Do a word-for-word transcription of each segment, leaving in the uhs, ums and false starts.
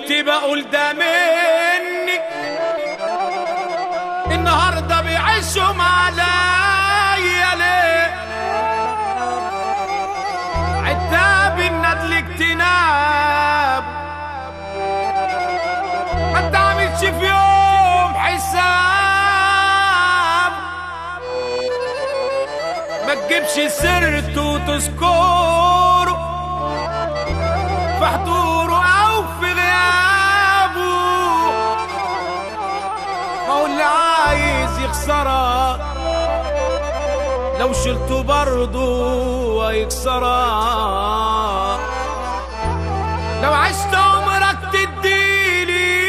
كنت بقول ده مني، النهارده بيعيشوا عليا ليه؟ عتاب الندل اجتناب، ما تعملش في يوم حساب، ما تجيبش سيرته وتذكره في حضوره او في غيابه. ما هو اللي عايز يخسرك لو شلته برضه هيكسرك، لو عشت عمرك تديلي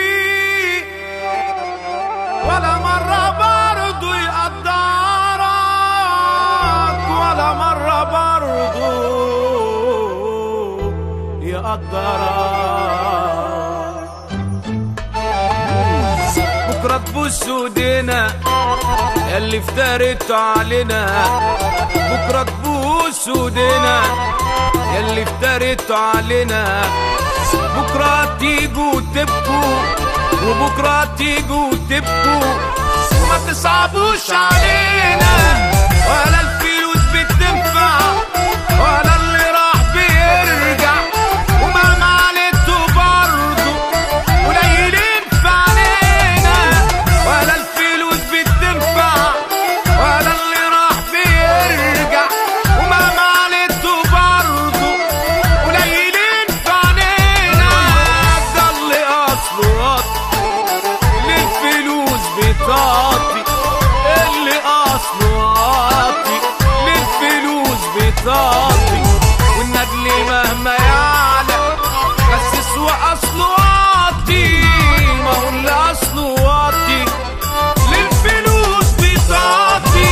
ولا مرة برضه يقدرك، ولا مرة برضه يقدرك. بكرة تبوس ودينا ياللي افتريتوا علينا، بكرة تبوس ودينا ياللي افتريتوا علينا، بكرة تيجوا تبكوا وبكرة تيجوا تبكوا، وما تصعبوش علينا، ولا الفلوس بتنفع ولا اللي راح بيرجع، ومهما عليتوا برضو قليلين في علينا، ولا الفلوس بتنفع ولا اللي راح بيرجع، ومهما عليتوا برضو قليلين في علينا. ده اللي اصله واطي للفلوس بتعطي، اللي اصله واطي للفلوس بتعطي، والندل مهما يعلى بس سوى اصله واطي، ما هو اللي اصله واطي للفلوس بتعطي.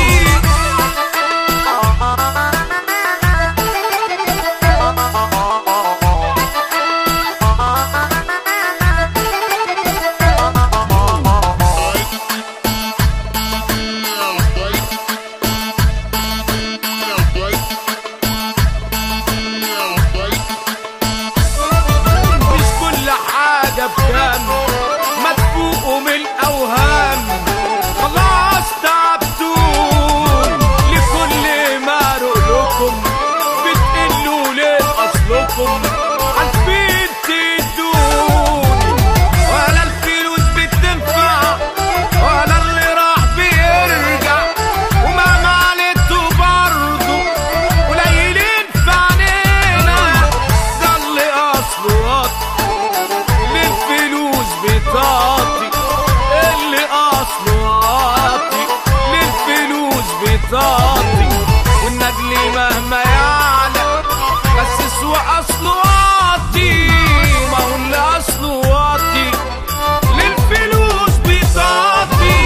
مش كل حاجة بكم ما تفوقوا من الأوهام، خلاص تعبتوا لكل ما رؤلكم، بتقلوا ليه أصلكم عارفين تدوني، ولا الفلوس بتنفع ولا اللي راح بيرجع، ومهما عليتوا برضو قليلين في عينينا. ده اللي أصله واطي للفلوس بتعطي، اللي أصله واطي للفلوس بتعطي، والندل مهما يعلى بس سوى أصله واطي، ما هو اللي أصله واطي للفلوس بتعطي.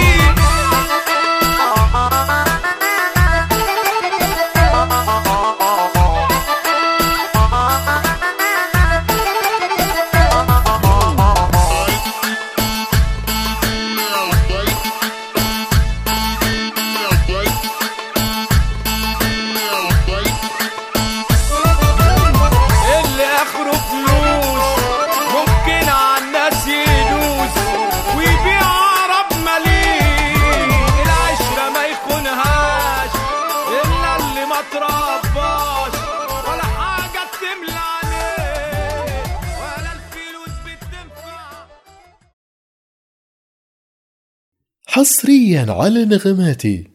اللي اخره فلوس ممكن عالناس يدوس ويبيع عرب مليء، العشرة ما يخونهاش الا اللي ما ترباش، ولا حاجة تملى عليه ولا الفلوس بتنفع. حصريا على نغماتي